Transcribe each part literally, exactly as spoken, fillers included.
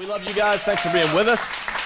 love you guys. Thanks for being with us.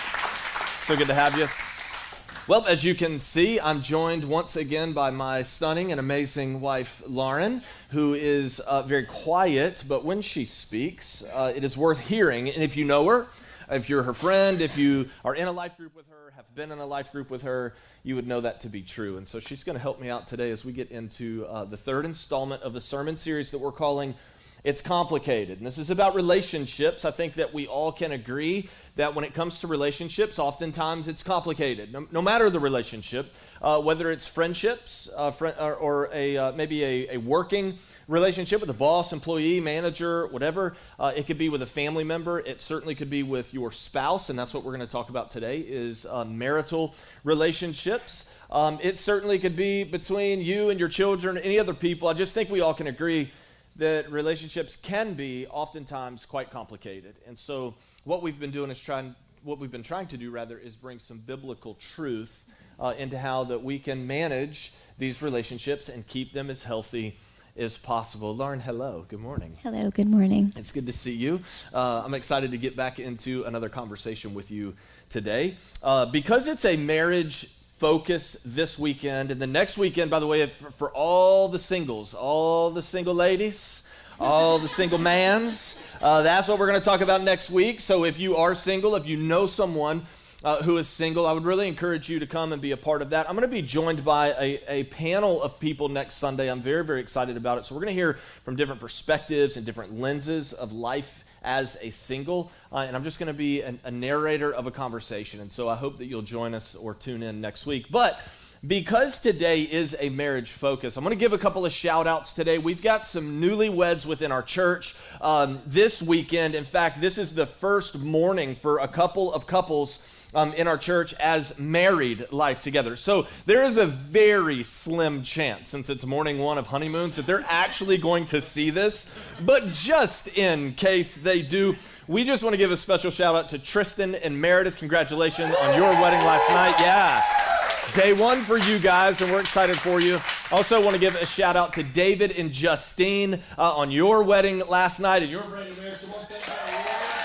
So good to have you. Well, as you can see, I'm joined once again by my stunning and amazing wife, Lauren, who is uh, very quiet, but when she speaks, uh, it is worth hearing. And if you know her, if you're her friend, if you are in a life group with her, have been in a life group with her, you would know that to be true. And so she's going to help me out today as we get into uh, the third installment of the sermon series that we're calling It's Complicated. And this is about relationships. I think that we all can agree that when it comes to relationships, oftentimes it's complicated. No, no matter the relationship, uh, whether it's friendships uh, fr- or, or a uh, maybe a, a working relationship with a boss, employee, manager, whatever. Uh, it could be with a family member. It certainly could be with your spouse, and that's what we're going to talk about today is uh, marital relationships. Um, it certainly could be between you and your children, any other people. I just think we all can agree that relationships can be oftentimes quite complicated. And so what we've been doing is trying, what we've been trying to do rather is bring some biblical truth uh, into how that we can manage these relationships and keep them as healthy as possible. Lauren, hello. Good morning. Hello. Good morning. It's good to see you. Uh, I'm excited to get back into another conversation with you today. Uh, because it's a marriage focus this weekend, and the next weekend, by the way, for, for all the singles, all the single ladies, all the single mans, uh, that's what we're going to talk about next week. So if you are single, if you know someone uh, who is single, I would really encourage you to come and be a part of that. I'm going to be joined by a, a panel of people next Sunday. I'm very, very excited about it. So we're going to hear from different perspectives and different lenses of life as a single, uh, and I'm just going to be an, a narrator of a conversation, and so I hope that you'll join us or tune in next week. But because today is a marriage focus, I'm going to give a couple of shout outs today. We've got some newlyweds within our church um, this weekend. In fact, this is the first morning for a couple of couples Um, in our church as married life together. So there is a very slim chance, since it's morning one of honeymoons, that they're actually going to see this. But just in case they do, we just want to give a special shout out to Tristan and Meredith. Congratulations on your wedding last night. Yeah. Day one for you guys, and we're excited for you. Also want to give a shout out to David and Justine uh, on your wedding last night and your brand new marriage. Come on, say it.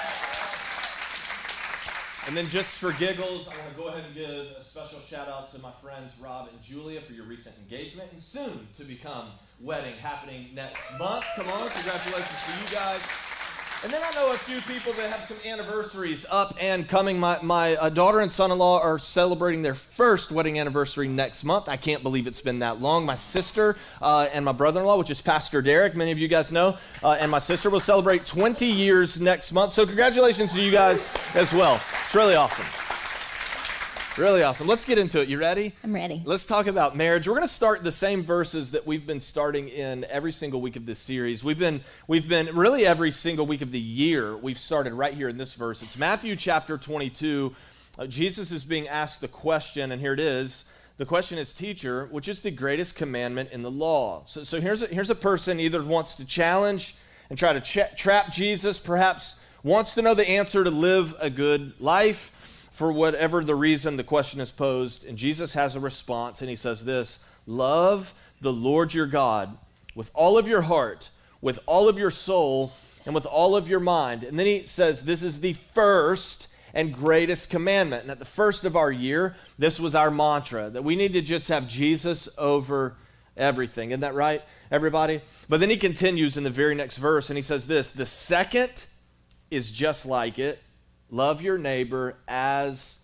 And then just for giggles, I want to go ahead and give a special shout out to my friends Rob and Julia for your recent engagement and soon to become wedding happening next month. Come on, congratulations to you guys. And then I know a few people that have some anniversaries up and coming. My, my uh, daughter and son-in-law are celebrating their first wedding anniversary next month. I can't believe it's been that long. My sister uh, and my brother-in-law, which is Pastor Derek, many of you guys know, uh, and my sister will celebrate twenty years next month. So congratulations to you guys as well. It's really awesome. Really awesome. Let's get into it. You ready? I'm ready. Let's talk about marriage. We're going to start the same verses that we've been starting in every single week of this series. We've been, we've been really every single week of the year, we've started right here in this verse. It's Matthew chapter twenty-two. Uh, Jesus is being asked the question, and here it is. The question is, teacher, which is the greatest commandment in the law? So, so here's a, here's a person either wants to challenge and try to tra- trap Jesus, perhaps wants to know the answer to live a good life. For whatever the reason the question is posed, and Jesus has a response, and he says this: love the Lord your God with all of your heart, with all of your soul, and with all of your mind. And then he says this is the first and greatest commandment. And at the first of our year, this was our mantra, that we need to just have Jesus over everything. Isn't that right, everybody? But then he continues in the very next verse, and he says this: the second is just like it. Love your neighbor as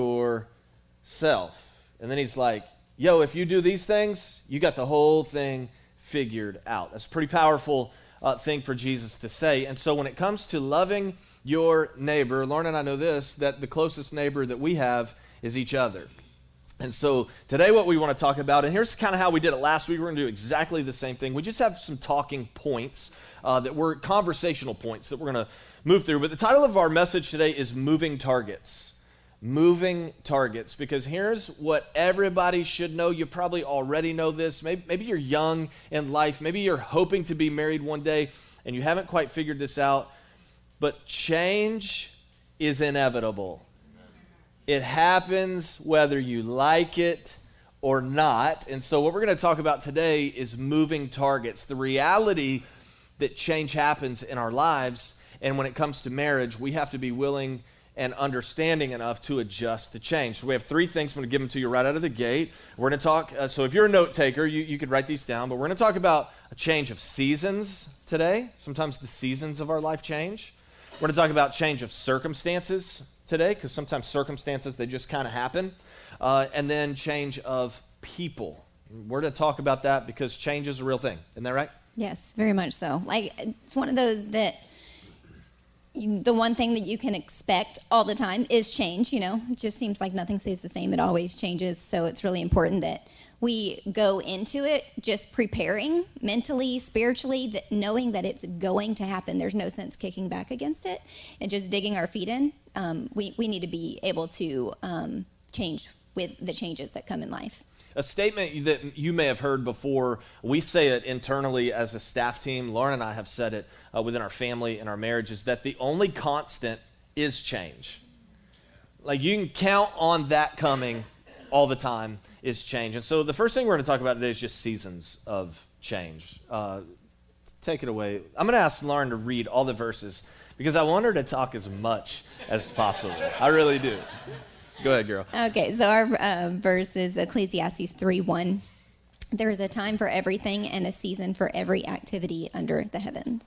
yourself. And then he's like, yo, if you do these things, you got the whole thing figured out. That's a pretty powerful uh, thing for Jesus to say. And so when it comes to loving your neighbor, Lauren and I know this, that the closest neighbor that we have is each other. And so today what we want to talk about, and here's kind of how we did it last week. We're going to do exactly the same thing. We just have some talking points uh, that were conversational points that we're going to move through. But the title of our message today is Moving Targets. Moving Targets. Because here's what everybody should know. You probably already know this. Maybe, maybe you're young in life. Maybe you're hoping to be married one day and you haven't quite figured this out. But change is inevitable. It happens whether you like it or not. And so what we're going to talk about today is moving targets. The reality that change happens in our lives And when it comes to marriage, we have to be willing and understanding enough to adjust to change. So we have three things. I'm going to give them to you right out of the gate. We're going to talk, uh, so if you're a note taker, you, you could write these down, but we're going to talk about a change of seasons today. Sometimes the seasons of our life change. We're going to talk about change of circumstances today, because sometimes circumstances, they just kind of happen. Uh, and then change of people. We're going to talk about that because change is a real thing. Isn't that right? Yes, very much so. Like, it's one of those that you, the one thing that you can expect all the time is change, you know. It just seems like nothing stays the same. It always changes. So it's really important that we go into it just preparing mentally, spiritually, that knowing that it's going to happen. There's no sense kicking back against it and just digging our feet in. Um, we, we need to be able to um, change with the changes that come in life. A statement that you may have heard before, we say it internally as a staff team, Lauren and I have said it uh, within our family and our marriage, is that the only constant is change. Like, you can count on that coming all the time, is change. And so the first thing we're going to talk about today is just seasons of change. Uh, take it away. I'm going to ask Lauren to read all the verses because I want her to talk as much as possible. I really do. Go ahead, girl. Okay, so our uh, verse is Ecclesiastes three one. There is a time for everything and a season for every activity under the heavens.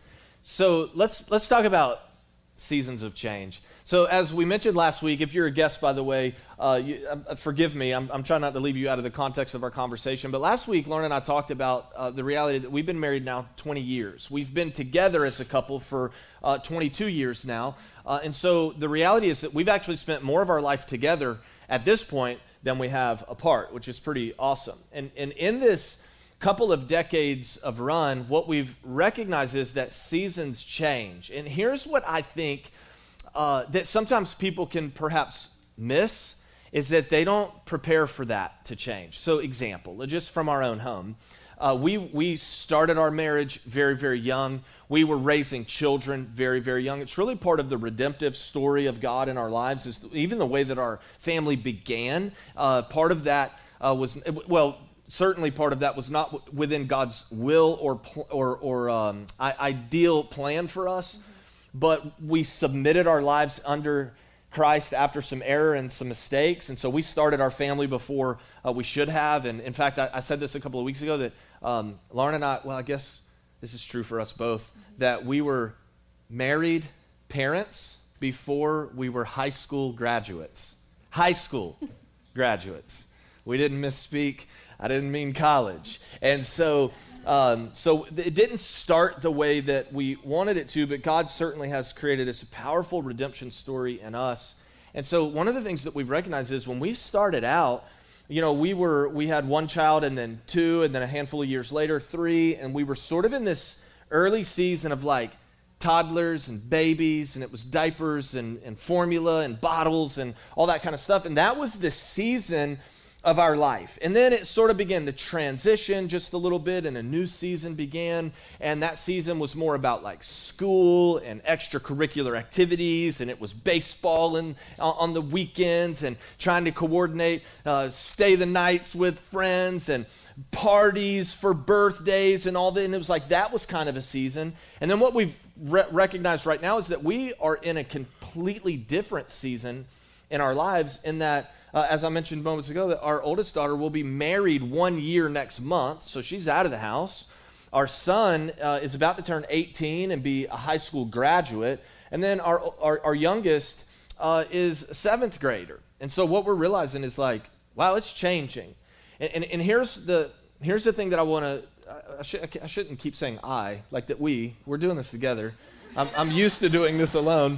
So let's let's talk about seasons of change. So as we mentioned last week, if you're a guest, by the way, uh, you, uh, forgive me. I'm, I'm trying not to leave you out of the context of our conversation. But last week, Lauren and I talked about uh, the reality that we've been married now twenty years. We've been together as a couple for uh, twenty-two years now. Uh, and so the reality is that we've actually spent more of our life together at this point than we have apart, which is pretty awesome. And, and in this couple of decades of run, what we've recognized is that seasons change. And here's what I think uh, that sometimes people can perhaps miss, is that they don't prepare for that to change. So example, just from our own home, uh, we, we started our marriage very, very young. We were raising children very, very young. It's really part of the redemptive story of God in our lives, is even the way that our family began. Uh, part of that uh, was, well, certainly part of that was not within God's will or pl- or, or um, I- ideal plan for us, mm-hmm. but we submitted our lives under Christ after some error and some mistakes, and so we started our family before uh, we should have. And in fact, I, I said this a couple of weeks ago that um, Lauren and I, well, I guess this is true for us both, that we were married parents before we were high school graduates. High school graduates. We didn't misspeak. I didn't mean college. And so um, so it didn't start the way that we wanted it to, but God certainly has created this powerful redemption story in us. And so one of the things that we've recognized is when we started out, you know, we were we had one child and then two, and then a handful of years later, three, and we were sort of in this early season of like toddlers and babies, and it was diapers and, and formula and bottles and all that kind of stuff. And that was the season of our life. And then it sort of began to transition just a little bit, and a new season began, and that season was more about like school and extracurricular activities, and it was baseball and uh, on the weekends, and trying to coordinate uh, stay the nights with friends and parties for birthdays and all that. And it was like that was kind of a season. And then what we've re- recognized right now is that we are in a completely different season in our lives, in that Uh, as I mentioned moments ago, that our oldest daughter will be married one year next month, so she's out of the house. Our son uh, is about to turn eighteen and be a high school graduate. And then our our, our youngest uh, is a seventh grader. And so what we're realizing is like, wow, it's changing. And, and, and here's the here's the thing that I want to, I, I, should, I shouldn't keep saying I, like that we, we're doing this together. I'm, I'm used to doing this alone.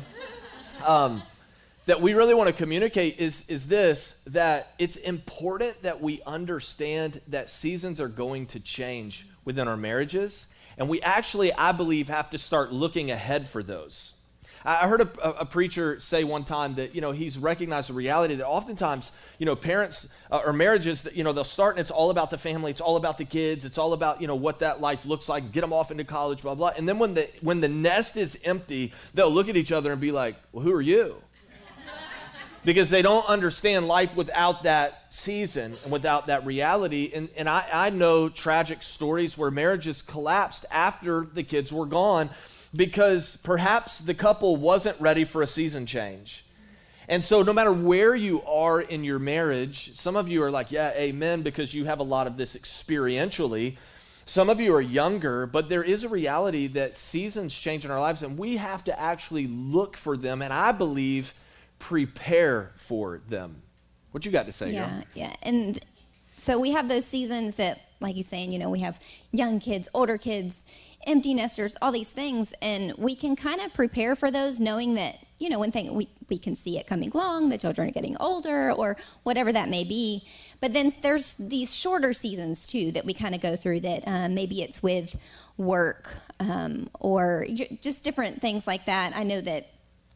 Um, that we really want to communicate is, is this, that it's important that we understand that seasons are going to change within our marriages, and we actually, I believe, have to start looking ahead for those. I heard a, a preacher say one time that, you know, he's recognized the reality that oftentimes, you know, parents uh, or marriages, that, you know, they'll start and it's all about the family, it's all about the kids, it's all about, you know, what that life looks like, get them off into college, blah, blah. And then when the when the nest is empty, they'll look at each other and be like, well, who are you? Because they don't understand life without that season and without that reality. And, and I, I know tragic stories where marriages collapsed after the kids were gone because perhaps the couple wasn't ready for a season change. And so no matter where you are in your marriage, some of you are like, yeah, amen, because you have a lot of this experientially. Some of you are younger, but there is a reality that seasons change in our lives, and we have to actually look for them, and I believe prepare for them. What you got to say, Yeah, girl? yeah. And so we have those seasons that, like he's saying, you know, we have young kids, older kids, empty nesters, all these things, and we can kind of prepare for those knowing that, you know, one thing we, we can see it coming along, the children are getting older or whatever that may be. But then there's these shorter seasons too that we kind of go through that um, maybe it's with work um, or j- just different things like that. I know that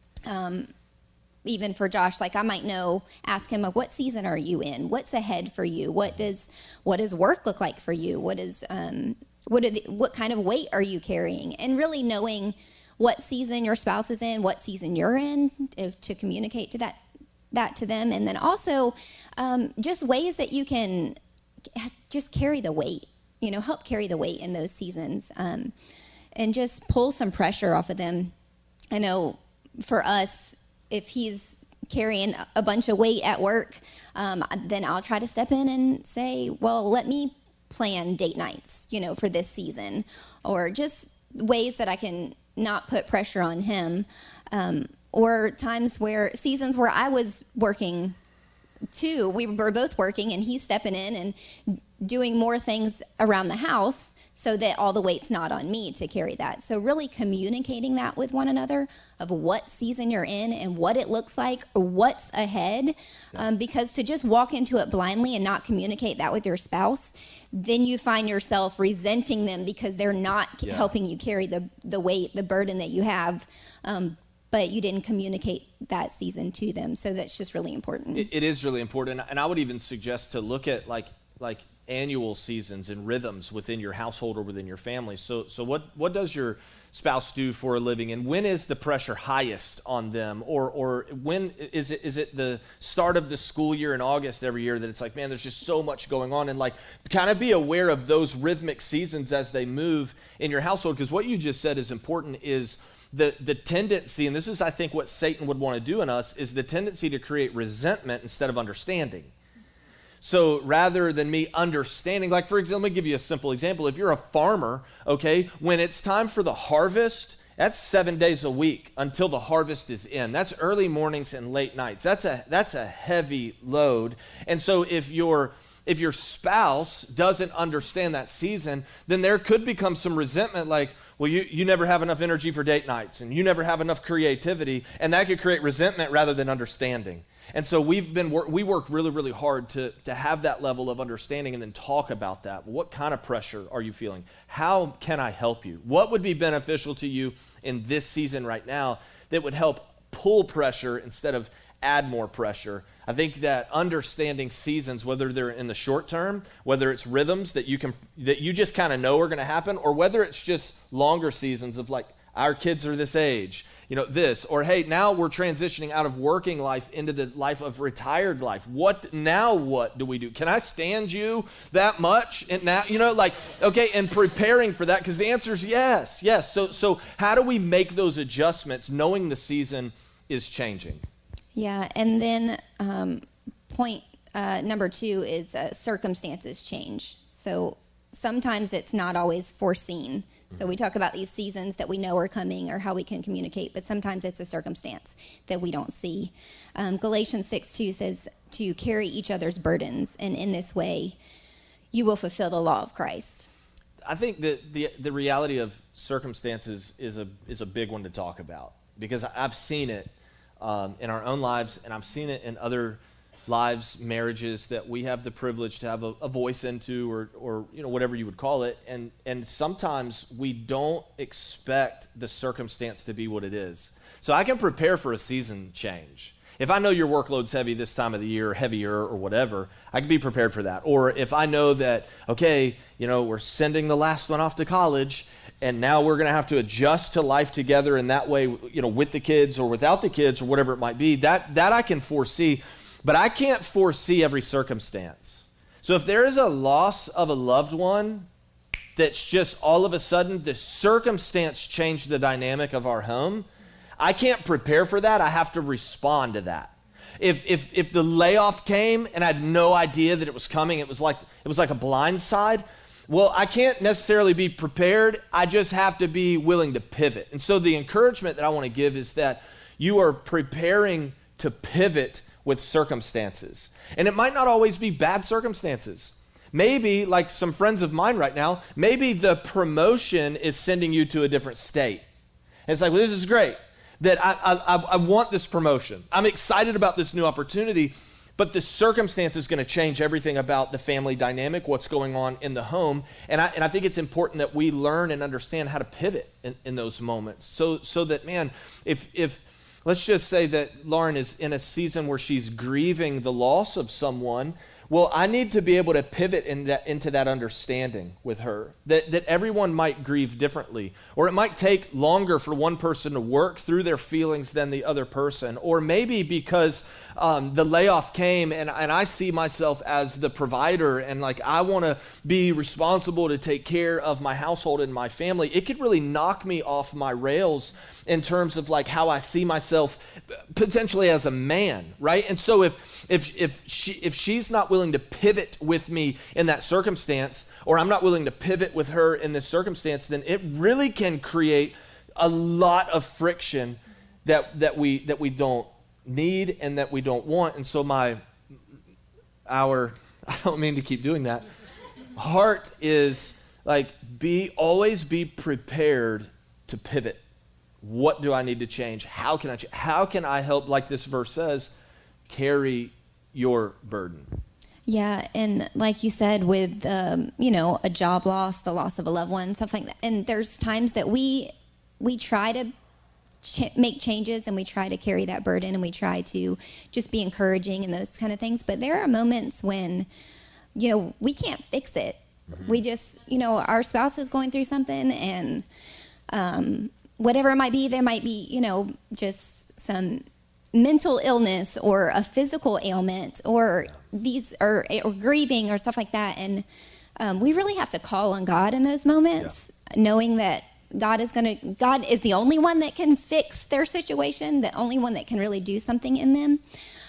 um, even for Josh, like I might know, ask him, like, what season are you in? What's ahead for you? What does what does work look like for you? What is um, what are the, what kind of weight are you carrying? And really knowing what season your spouse is in, what season you're in, to, to communicate to that that to them, and then also um, just ways that you can just carry the weight. You know, help carry the weight in those seasons, um, and just pull some pressure off of them. I know for us, if he's carrying a bunch of weight at work, um, then I'll try to step in and say, well, let me plan date nights, you know, for this season, or just ways that I can not put pressure on him, um, or times where, seasons where I was working too, we were both working and he's stepping in and doing more things around the house so that all the weight's not on me to carry that. So really communicating that with one another of what season you're in and what it looks like or what's ahead. Yeah. Um, because to just walk into it blindly and not communicate that with your spouse, then you find yourself resenting them because they're not yeah. helping you carry the, the weight, the burden that you have. Um, but you didn't communicate that season to them. So that's just really important. It, it is really important. And I would even suggest to look at like like annual seasons and rhythms within your household or within your family. So so what, what does your spouse do for a living, and when is the pressure highest on them? Or or when is it is it the start of the school year in August every year that it's like, man, there's just so much going on, and like kind of be aware of those rhythmic seasons as they move in your household, because what you just said is important. Is the the tendency, and this is I think what Satan would want to do in us, is the tendency to create resentment instead of understanding. So rather than me understanding, like for example, let me give you a simple example. If you're a farmer, okay, when it's time for the harvest, that's seven days a week until the harvest is in. That's early mornings and late nights. That's a that's a heavy load. And so if your if your spouse doesn't understand that season, then there could become some resentment, like, well, you, you never have enough energy for date nights, and you never have enough creativity, and that could create resentment rather than understanding. And so we've been we work really, really hard to, to have that level of understanding and then talk about that. What kind of pressure are you feeling? How can I help you? What would be beneficial to you in this season right now that would help pull pressure instead of add more pressure? I think that understanding seasons, whether they're in the short term, whether it's rhythms that you can that you just kind of know are going to happen, or whether it's just longer seasons of like, our kids are this age, you know, this, or hey, now we're transitioning out of working life into the life of retired life. What now? What do we do? Can I stand you that much? And now, you know, like, okay, and preparing for that, because the answer is yes, yes. So, so how do we make those adjustments, knowing the season is changing? Yeah, and then um, point uh, number two is uh, circumstances change. So sometimes it's not always foreseen. So we talk about these seasons that we know are coming or how we can communicate, but sometimes it's a circumstance that we don't see. Um, Galatians six two says to carry each other's burdens, and in this way, you will fulfill the law of Christ. I think that the the reality of circumstances is a is a big one to talk about, because I've seen it um, in our own lives, and I've seen it in other lives, marriages that we have the privilege to have a, a voice into, or, or you know, whatever you would call it. And, and sometimes we don't expect the circumstance to be what it is. So I can prepare for a season change. If I know your workload's heavy this time of the year, heavier or whatever, I can be prepared for that. Or if I know that, okay, you know, we're sending the last one off to college, and now we're going to have to adjust to life together in that way, you know, with the kids or without the kids or whatever it might be, that that I can foresee. But I can't foresee every circumstance. So if there is a loss of a loved one, that's just all of a sudden the circumstance changed the dynamic of our home, I can't prepare for that. I have to respond to that. If if if the layoff came and I had no idea that it was coming, it was like it was like a blind side. Well, I can't necessarily be prepared. I just have to be willing to pivot. And so the encouragement that I want to give is that you are preparing to pivot with circumstances. And it might not always be bad circumstances. Maybe, like some friends of mine right now, maybe the promotion is sending you to a different state. And it's like, well, this is great. That I, I, I want this promotion. I'm excited about this new opportunity, but the circumstance is going to change everything about the family dynamic, what's going on in the home. And I, and I think it's important that we learn and understand how to pivot in, in those moments. So, so that, man, if, if let's just say that Lauren is in a season where she's grieving the loss of someone, well, I need to be able to pivot in that, into that understanding with her, that, that everyone might grieve differently, or it might take longer for one person to work through their feelings than the other person, or maybe because um, the layoff came and, and I see myself as the provider and like I want to be responsible to take care of my household and my family. It could really knock me off my rails in terms of like how I see myself potentially as a man, right? And so if if if she if she's not willing to pivot with me in that circumstance, or I'm not willing to pivot with her in this circumstance, then it really can create a lot of friction that that we that we don't need and that we don't want. And so my our I don't mean to keep doing that. Heart is like be always be prepared to pivot. What do I need to change? How can I ch- how can I help, like this verse says, carry your burden? Yeah, and like you said, with um, you know, a job loss, the loss of a loved one, stuff like that. And there's times that we we try to ch- make changes and we try to carry that burden and we try to just be encouraging and those kind of things. But there are moments when, you know, we can't fix it. Mm-hmm. We just, you know, our spouse is going through something and um, whatever it might be, there might be, you know, just some mental illness or a physical ailment or these or, or grieving or stuff like that. And um, we really have to call on God in those moments, yeah. knowing that God is going to, God is the only one that can fix their situation, the only one that can really do something in them.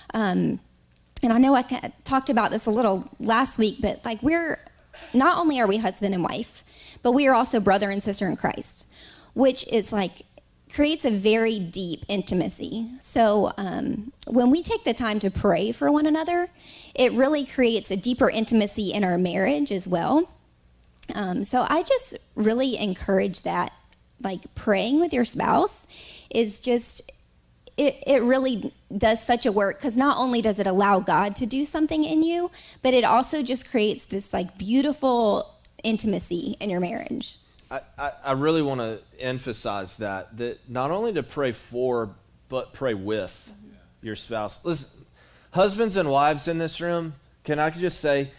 Um, and I know I ca- talked about this a little last week, but like we're, not only are we husband and wife, but we are also brother and sister in Christ, which is like, creates a very deep intimacy. So um, when we take the time to pray for one another, it really creates a deeper intimacy in our marriage as well. Um, so I just really encourage that, like praying with your spouse is just, it, it really does such a work, because not only does it allow God to do something in you, but it also just creates this like beautiful intimacy in your marriage. I, I, I really want to emphasize that, that not only to pray for, but pray with mm-hmm. your spouse. Listen, husbands and wives in this room, can I just say,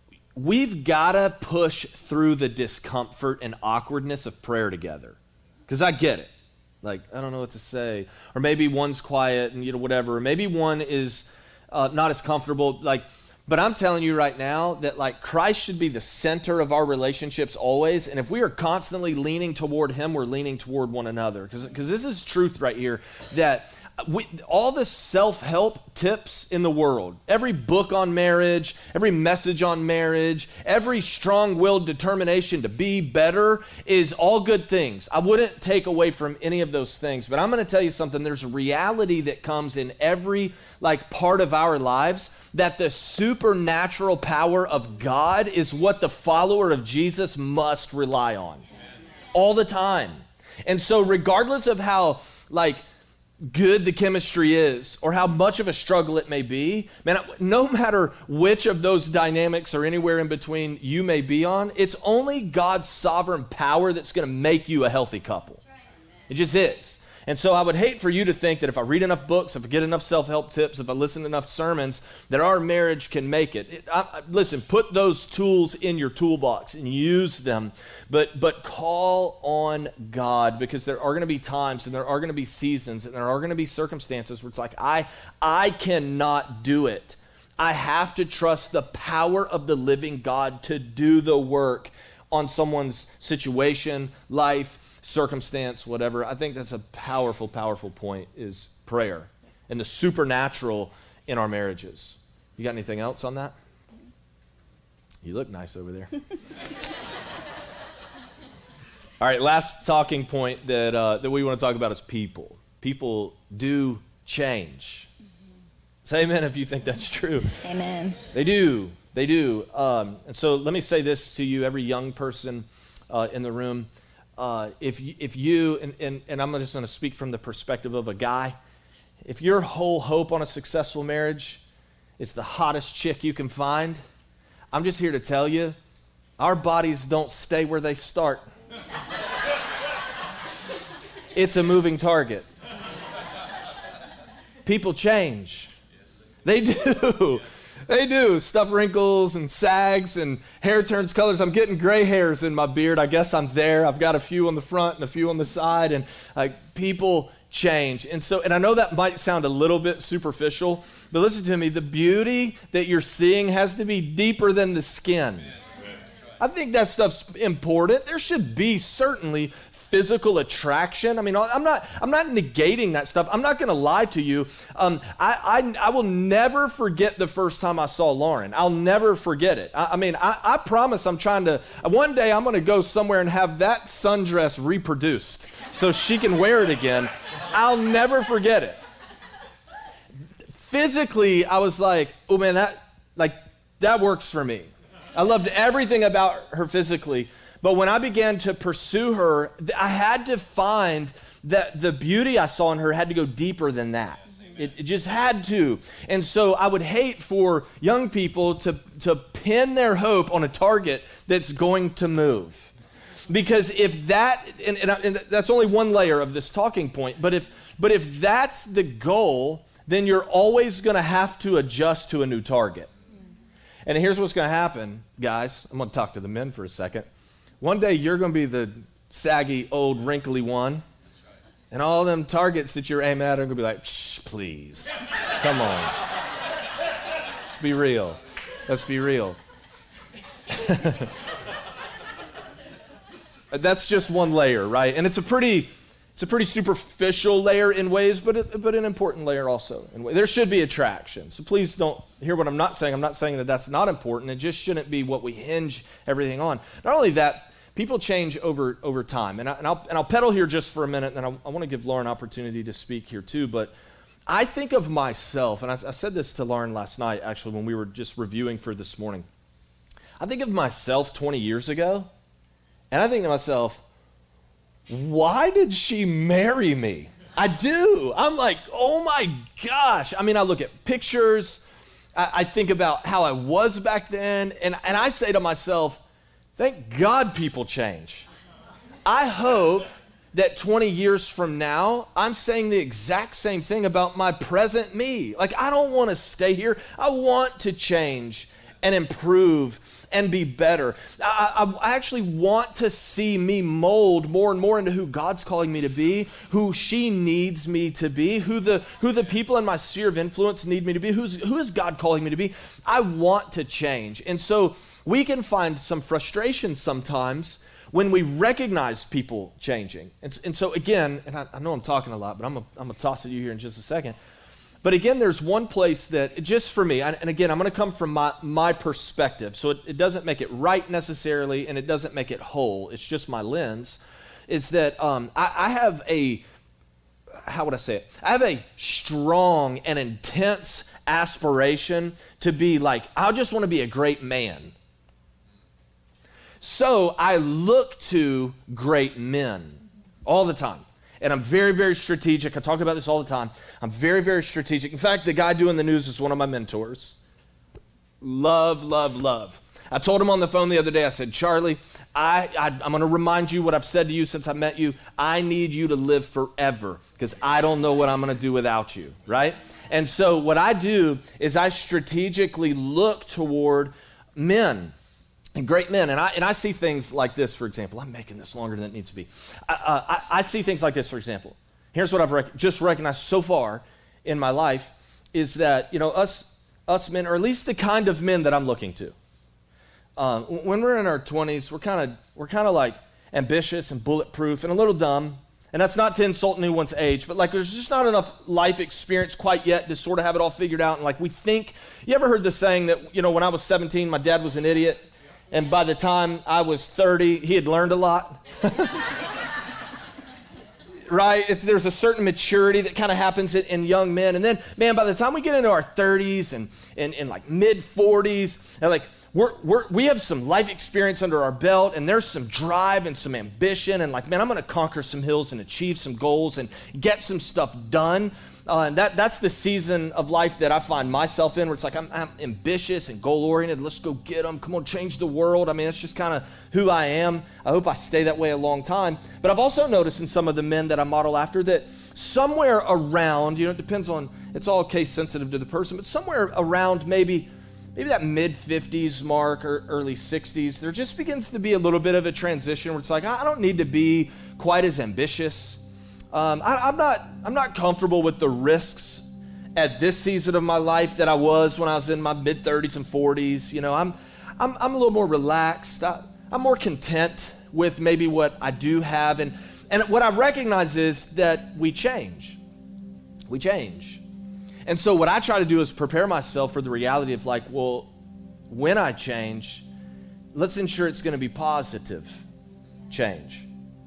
we've got to push through the discomfort and awkwardness of prayer together. Because I get it. Like, I don't know what to say. Or maybe one's quiet and, you know, whatever. Or maybe one is uh, not as comfortable. Like, but I'm telling you right now that like Christ should be the center of our relationships always. And if we are constantly leaning toward him, we're leaning toward one another. Because because this is truth right here, that we, all the self-help tips in the world, every book on marriage, every message on marriage, every strong-willed determination to be better is all good things. I wouldn't take away from any of those things. But I'm going to tell you something. There's a reality that comes in every like part of our lives, that the supernatural power of God is what the follower of Jesus must rely on all the time. And so regardless of how like good the chemistry is or how much of a struggle it may be, man, no matter which of those dynamics or anywhere in between you may be on, it's only God's sovereign power that's going to make you a healthy couple. It just is. And so I would hate for you to think that if I read enough books, if I get enough self-help tips, if I listen to enough sermons, that our marriage can make it. it I, I, listen, put those tools in your toolbox and use them, but but call on God, because there are going to be times and there are going to be seasons and there are going to be circumstances where it's like, I I cannot do it. I have to trust the power of the living God to do the work on someone's situation, life, circumstance, whatever. I think that's a powerful, powerful point, is prayer and the supernatural in our marriages. You got anything else on that? You look nice over there. All right, last talking point that uh, that we want to talk about is people. People do change. Mm-hmm. Say amen if you think that's true. Amen. They do. They do. Um, and so let me say this to you, every young person uh, in the room. Uh, if you, if you and, and, and I'm just going to speak from the perspective of a guy, if your whole hope on a successful marriage is the hottest chick you can find, I'm just here to tell you, our bodies don't stay where they start. It's a moving target. People change. They do. They do. Stuff wrinkles and sags and hair turns colors. I'm getting gray hairs in my beard. I guess I'm there. I've got a few on the front and a few on the side, and like, people change. And so, and I know that might sound a little bit superficial, but listen to me. The beauty that you're seeing has to be deeper than the skin. I think that stuff's important. There should be certainly physical attraction. I mean, I'm not I'm not negating that stuff. I'm not going to lie to you. Um, I, I I will never forget the first time I saw Lauren. I'll never forget it. I, I mean, I, I promise I'm trying to, one day I'm going to go somewhere and have that sundress reproduced so she can wear it again. I'll never forget it. Physically, I was like, oh man, that like that works for me. I loved everything about her physically. But when I began to pursue her, I had to find that the beauty I saw in her had to go deeper than that. It, it just had to. And so I would hate for young people to, to pin their hope on a target that's going to move. Because if that, and, and, and that's only one layer of this talking point, but if, but if that's the goal, then you're always going to have to adjust to a new target. And here's what's going to happen, guys. I'm going to talk to the men for a second. One day you're going to be the saggy, old, wrinkly one, and all them targets that you're aiming at are going to be like, shh, please, come on. Let's be real. Let's be real. That's just one layer, right? And it's a pretty, it's a pretty superficial layer in ways, but it, but an important layer also. In ways. There should be attraction. So please don't hear what I'm not saying. I'm not saying that that's not important. It just shouldn't be what we hinge everything on. Not only that, people change over over time. And, I, and, I'll, and I'll pedal here just for a minute, and then I, I want to give Lauren an opportunity to speak here too. But I think of myself, and I, I said this to Lauren last night, actually, when we were just reviewing for this morning. I think of myself twenty years ago, and I think to myself, why did she marry me? I do. I'm like, oh my gosh. I mean, I look at pictures. I, I think about how I was back then. And, and I say to myself, thank God people change. I hope that twenty years from now, I'm saying the exact same thing about my present me. Like, I don't want to stay here. I want to change and improve and be better. I, I actually want to see me mold more and more into who God's calling me to be, who she needs me to be, who the who the people in my sphere of influence need me to be, who's who is God calling me to be. I want to change. And so we can find some frustration sometimes when we recognize people changing. And, and so again, and I, I know I'm talking a lot, but I'm going I'm to toss it to you here in just a second. But again, there's one place that, just for me, and again, I'm going to come from my, my perspective, so it, it doesn't make it right necessarily, and it doesn't make it whole. It's just my lens, is that um, I, I have a, how would I say it? I have a strong and intense aspiration to be like, I just want to be a great man. So I look to great men all the time. And I'm very, very strategic. I talk about this all the time. I'm very, very strategic. In fact, the guy doing the news is one of my mentors. Love, love, love. I told him on the phone the other day, I said, Charlie, I, I, I'm going to remind you what I've said to you since I met you. I need you to live forever because I don't know what I'm going to do without you, right? And so what I do is I strategically look toward men. And great men, and I and I see things like this, for example. I'm making this longer than it needs to be. I, uh, I, I see things like this, for example. Here's what I've rec- just recognized so far in my life is that, you know, us us men, or at least the kind of men that I'm looking to, um, when we're in our twenties, we're kind of we're kind of like ambitious and bulletproof and a little dumb. And that's not to insult anyone's age, but like there's just not enough life experience quite yet to sort of have it all figured out. And like we think, you ever heard the saying that, you know, when I was seventeen, my dad was an idiot. And by the time I was thirty, he had learned a lot. Right? It's, there's a certain maturity that kind of happens in, in young men. And then, man, by the time we get into our thirties and, and, and like mid forties, and like We're, we're, we have some life experience under our belt, and there's some drive and some ambition, and like, man, I'm going to conquer some hills and achieve some goals and get some stuff done. Uh, and that, that's the season of life that I find myself in, where it's like I'm, I'm ambitious and goal-oriented. Let's go get them. Come on, change the world. I mean, that's just kind of who I am. I hope I stay that way a long time. But I've also noticed in some of the men that I model after that somewhere around, you know, it depends on, it's all case sensitive to the person, but somewhere around maybe maybe that mid-fifties mark or early sixties, there just begins to be a little bit of a transition where it's like, I don't need to be quite as ambitious. Um, I, I'm not I'm not comfortable with the risks at this season of my life that I was when I was in my mid-thirties and forties. You know, I'm I'm, I'm a little more relaxed. I, I'm more content with maybe what I do have. And, and what I recognize is that we change. We change. And so what I try to do is prepare myself for the reality of like, well, when I change, let's ensure it's going to be positive change.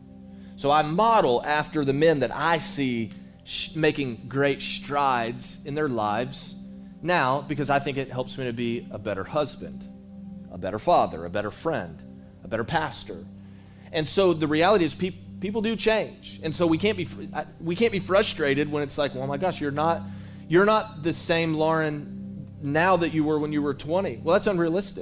So I model after the men that I see sh- making great strides in their lives now, because I think it helps me to be a better husband, a better father, a better friend, a better pastor. And so the reality is people people do change. And so we can't be we can't be frustrated when it's like, well, oh my gosh, you're not You're not the same Lauren now that you were when you were twenty. Well, that's unrealistic.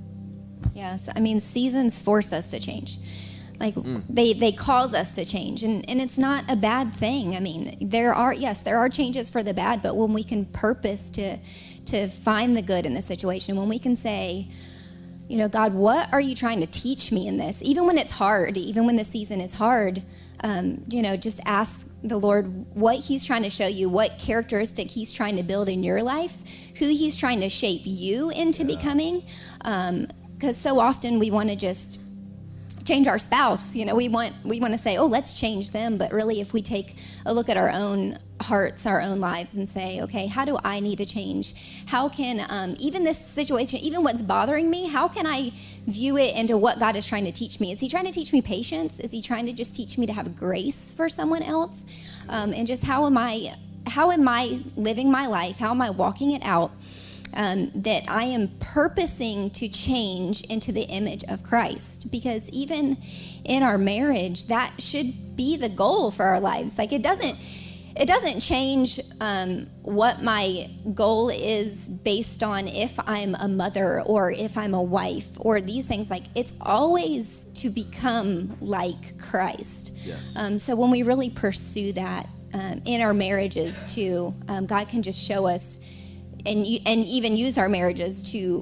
Yes, I mean, seasons force us to change. Like mm. they, they cause us to change, and, and it's not a bad thing. I mean, there are, yes, there are changes for the bad, but when we can purpose to, to find the good in the situation, when we can say, you know, God, what are you trying to teach me in this? Even when it's hard, even when the season is hard, Um, you know, just ask the Lord what he's trying to show you, what characteristic he's trying to build in your life, who he's trying to shape you into yeah. becoming. Because um, so often we want to just change our spouse. You know, we want we want to say, oh, let's change them. But really, if we take a look at our own hearts, our own lives, and say, okay, how do I need to change? How can, um, even this situation, even what's bothering me, how can I view it into what God is trying to teach me? Is he trying to teach me patience? Is he trying to just teach me to have grace for someone else? Um, and just how am I, how am I living my life? How am I walking it out? Um, that I am purposing to change into the image of Christ. Because even in our marriage, that should be the goal for our lives. Like it doesn't, it doesn't change um, what my goal is based on if I'm a mother or if I'm a wife or these things. Like it's always to become like Christ. Yes. Um, so when we really pursue that um, in our marriages too, um, God can just show us and and even use our marriages to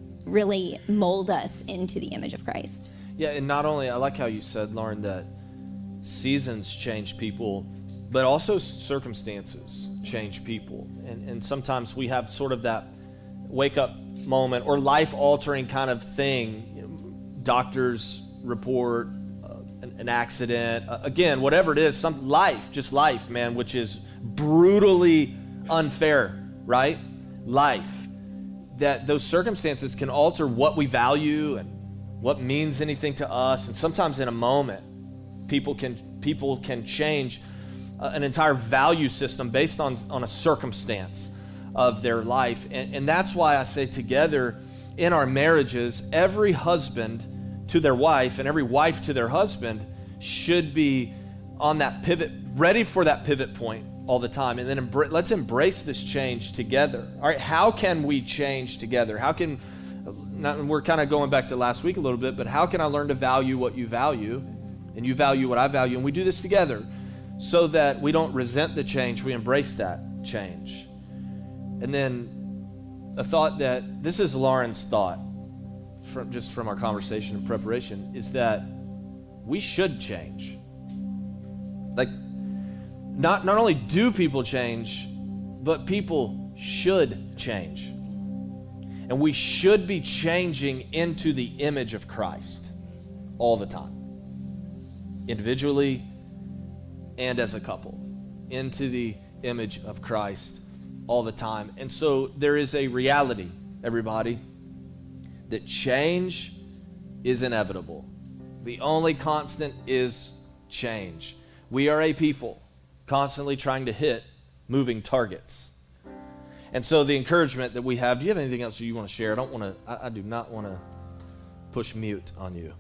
really mold us into the image of Christ. Yeah, and not only, I like how you said, Lauren, that seasons change people, but also circumstances change people. And, and sometimes we have sort of that wake-up moment or life-altering kind of thing. You know, doctors report uh, an, an accident. Uh, again, whatever it is, some life, just life, man, which is brutally unfair, right? Life. That those circumstances can alter what we value and what means anything to us. And sometimes in a moment, people can people can change uh, an entire value system based on, on a circumstance of their life. And, and that's why I say together in our marriages, every husband to their wife and every wife to their husband should be on that pivot, ready for that pivot point all the time. And then embra- let's embrace this change together. All right, how can we change together? How can, not, we're kind of going back to last week a little bit, but how can I learn to value what you value and you value what I value? And we do this together so that we don't resent the change, we embrace that change. And then a thought that, this is Lauren's thought, from just from our conversation and preparation, is that we should change. Like, Not not only do people change, but people should change. And we should be changing into the image of Christ all the time, individually and as a couple, into the image of Christ all the time. And so there is a reality, everybody, that change is inevitable. The only constant is change. We are a people constantly trying to hit moving targets. And so the encouragement that we have, do you have anything else you want to share? I don't want to, I, I do not want to push mute on you.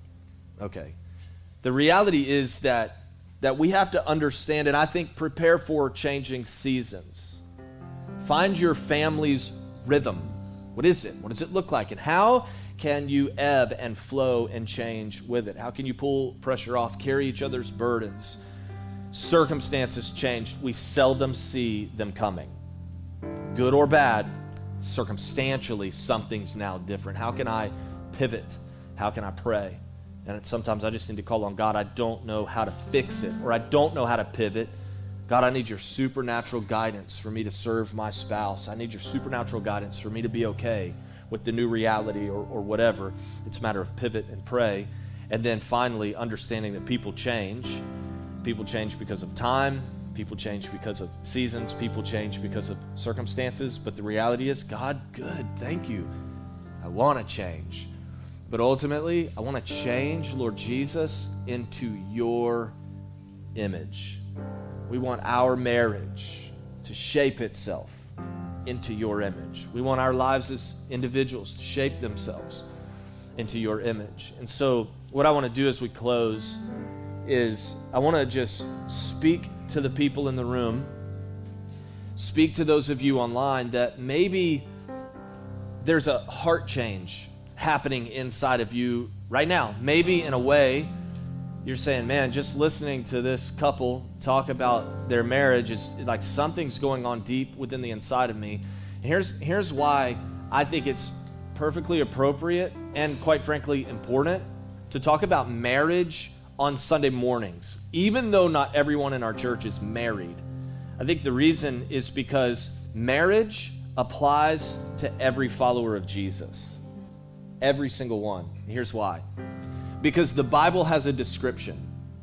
Okay. The reality is that, that we have to understand and I think prepare for changing seasons. Find your family's rhythm. What is it? What does it look like? And how can you ebb and flow and change with it? How can you pull pressure off, carry each other's burdens? Circumstances change. We seldom see them coming. Good or bad, circumstantially, something's now different. How can I pivot? How can I pray? And sometimes I just need to call on God. I don't know how to fix it, or I don't know how to pivot. God, I need your supernatural guidance for me to serve my spouse. I need your supernatural guidance for me to be okay with the new reality or, or whatever. It's a matter of pivot and pray. And then finally, understanding that people change. People change because of time. People change because of seasons. People change because of circumstances. But the reality is, God, good, thank you. I want to change. But ultimately, I want to change, Lord Jesus, into your image. We want our marriage to shape itself into your image. We want our lives as individuals to shape themselves into your image. And so what I want to do as we close is I want to just speak to the people in the room, speak to those of you online that maybe there's a heart change happening inside of you right now. Maybe in a way you're saying, man, just listening to this couple talk about their marriage is like something's going on deep within the inside of me. And here's, here's why I think it's perfectly appropriate and quite frankly important to talk about marriage on Sunday mornings, even though not everyone in our church is married. I think the reason is because marriage applies to every follower of Jesus. Every single one. And here's why. Because the Bible has a description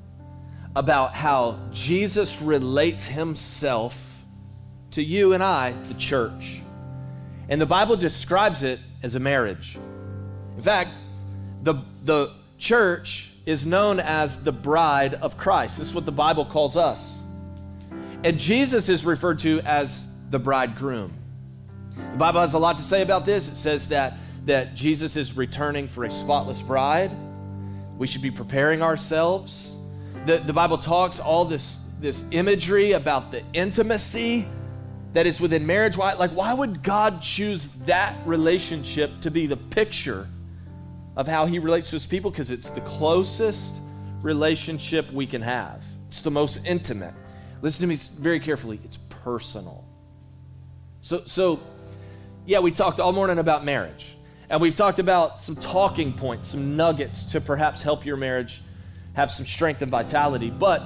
about how Jesus relates himself to you and I, the church. And the Bible describes it as a marriage. In fact, the, the church is known as the bride of Christ. This is what the Bible calls us. And Jesus is referred to as the bridegroom. The Bible has a lot to say about this. It says that, that Jesus is returning for a spotless bride. We should be preparing ourselves. The, the Bible talks all this, this imagery about the intimacy that is within marriage. Why, like, why would God choose that relationship to be the picture of how he relates to his people? Because it's the closest relationship we can have. It's the most intimate. Listen to me very carefully. It's personal. So, so yeah, we talked all morning about marriage. And we've talked about some talking points, some nuggets to perhaps help your marriage have some strength and vitality. But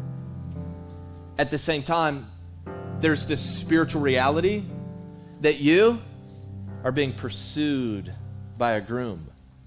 at the same time, there's this spiritual reality that you are being pursued by a groom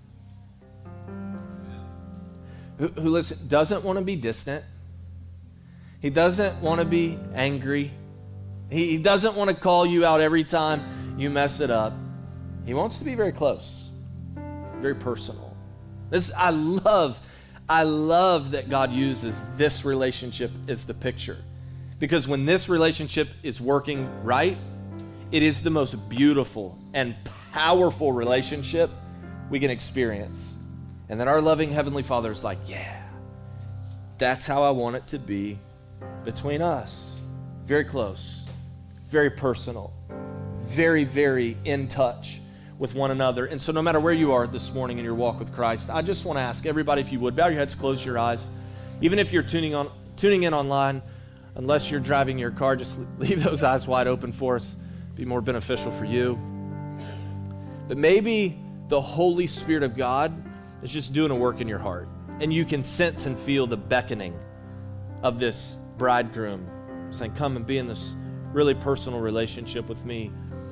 who, who listen, doesn't want to be distant. He doesn't want to be angry. He, he doesn't want to call you out every time you mess it up. He wants to be very close, very personal. This, I love, I love that God uses this relationship as the picture. Because when this relationship is working right, it is the most beautiful and powerful relationship we can experience. And then our loving Heavenly Father is like, yeah, that's how I want it to be between us. Very close, very personal, very, very in touch with one another. And so no matter where you are this morning in your walk with Christ, I just want to ask everybody, if you would, bow your heads, close your eyes. Even if you're tuning on, tuning in online, unless you're driving your car, just leave those eyes wide open for us. Be more beneficial for you. But maybe the Holy Spirit of God is just doing a work in your heart, and you can sense and feel the beckoning of this bridegroom saying, come and be in this really personal relationship with me.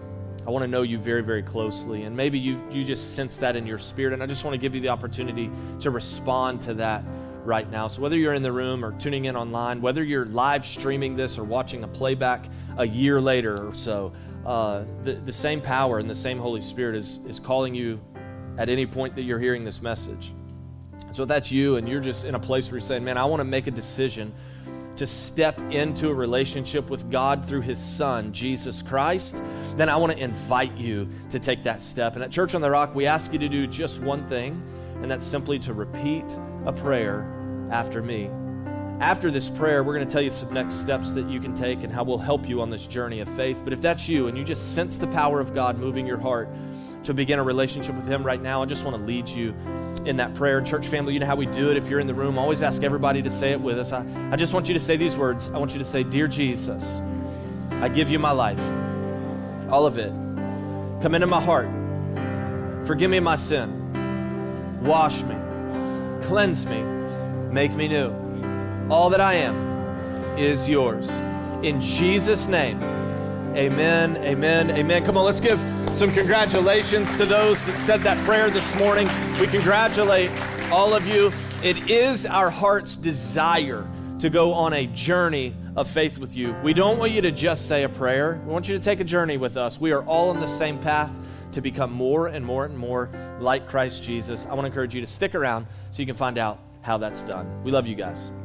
I want to know you very, very closely. And maybe you you just sense that in your spirit. And I just want to give you the opportunity to respond to that right now. So whether you're in the room or tuning in online, whether you're live streaming this or watching a playback a year later or so, uh, the, the same power and the same Holy Spirit is, is calling you at any point that you're hearing this message. So if that's you and you're just in a place where you're saying, man, I want to make a decision to step into a relationship with God through his son, Jesus Christ, then I want to invite you to take that step. And at Church on the Rock, we ask you to do just one thing, and that's simply to repeat a prayer after me. After this prayer, we're going to tell you some next steps that you can take and how we'll help you on this journey of faith. But if that's you and you just sense the power of God moving your heart to begin a relationship with him right now, I just want to lead you in that prayer. Church family, you know how we do it. If you're in the room, always ask everybody to say it with us. I, I just want you to say these words. I want you to say, "Dear Jesus, I give you my life, all of it. Come into my heart. Forgive me my sin. Wash me. Cleanse me. Make me new. All that I am is yours. In Jesus' name, amen, amen, amen." Come on, let's give some congratulations to those that said that prayer this morning. We congratulate all of you. It is our heart's desire to go on a journey of faith with you. We don't want you to just say a prayer. We want you to take a journey with us. We are all on the same path to become more and more and more like Christ Jesus. I want to encourage you to stick around so you can find out how that's done. We love you guys.